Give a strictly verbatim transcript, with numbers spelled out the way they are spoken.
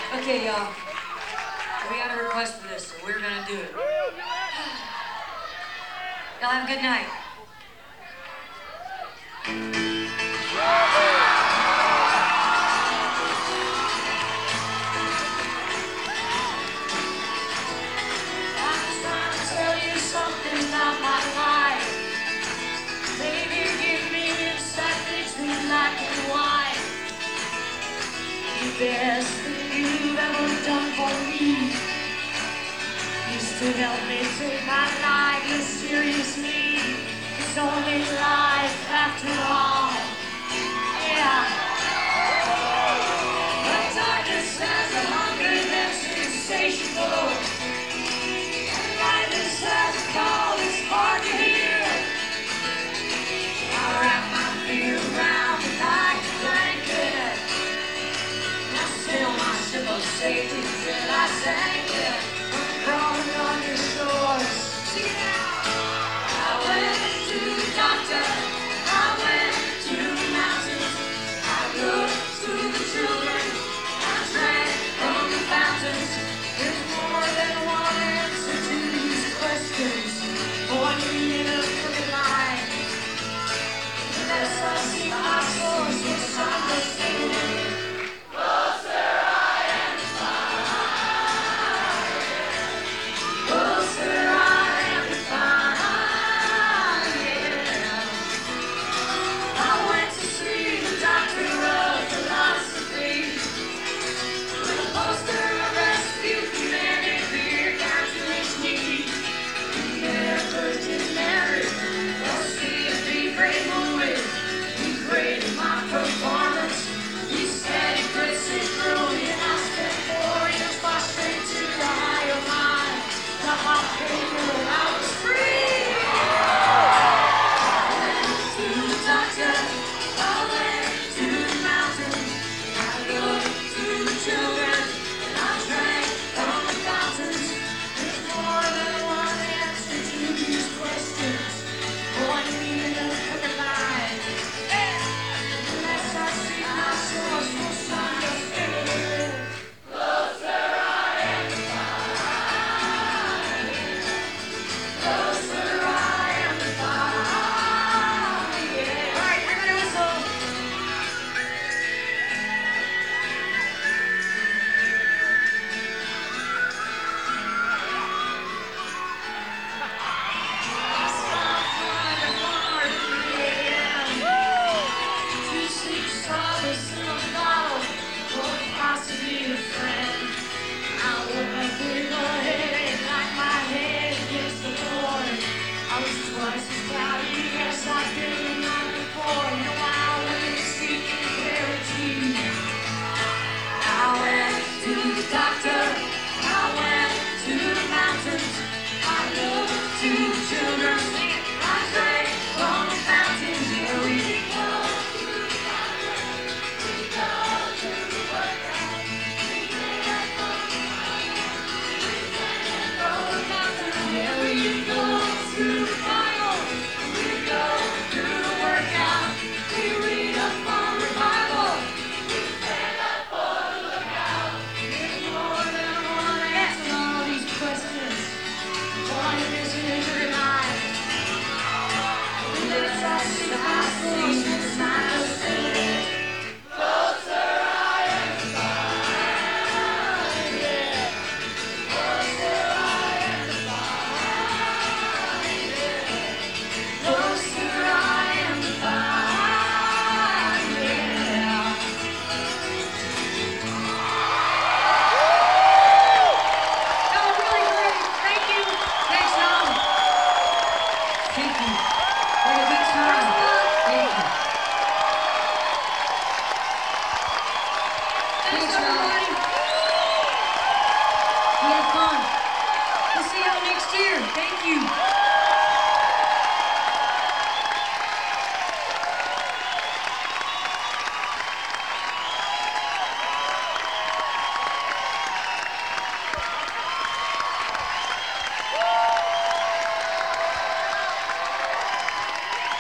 Okay, y'all. We got a request for this, so we're gonna do it. Y'all have a good night. I'm just trying to tell you something about my life. Maybe give me insight between black and white. The best thing you've ever done for me is to help me take my life less seriously. It's only life after all. Yeah. The darkness has a hunger that's insatiable. And lightness has a call that's hard to hear. I wrap my feet around the night blanket. Now sail my ship of safety till I sank it. I'm crawling on your shores. Sing it out. I went to the doctor. I went to the mountains. I looked to the children. I drank from the fountains. There's more than one answer to these questions. Point me in a crooked line. Unless I see my source, which I'm listening. Thanks, everybody. We had fun. We'll see y'all next year. Thank you.